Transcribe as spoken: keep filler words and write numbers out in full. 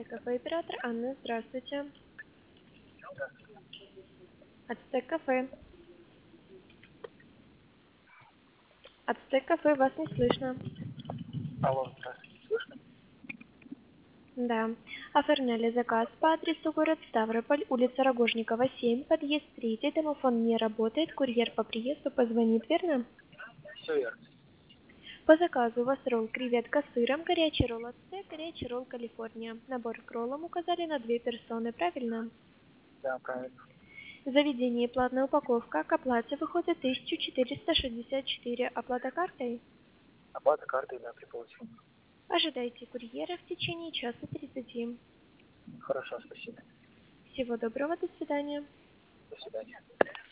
кафе «Император». Анна, здравствуйте. Ацтек кафе. Ацтек кафе, вас не слышно. Алло, здравствуйте, слышно? Да. Оформляли заказ по адресу город Ставрополь, улица Рогожникова, семь, подъезд третий, домофон не работает, курьер по приезду позвонит, верно? Все верно. По заказу у вас ролл креветка с сыром, горячий ролл Ацтек, горячий ролл Калифорния. Набор к роллам указали на две персоны, правильно? Да, правильно. В заведении платная упаковка, к оплате выходит тысяча четыреста шестьдесят четыре. Оплата картой? Оплата картой, да, при получении. Ожидайте курьера в течение часа тридцати. Хорошо, спасибо. Всего доброго, до свидания. До свидания.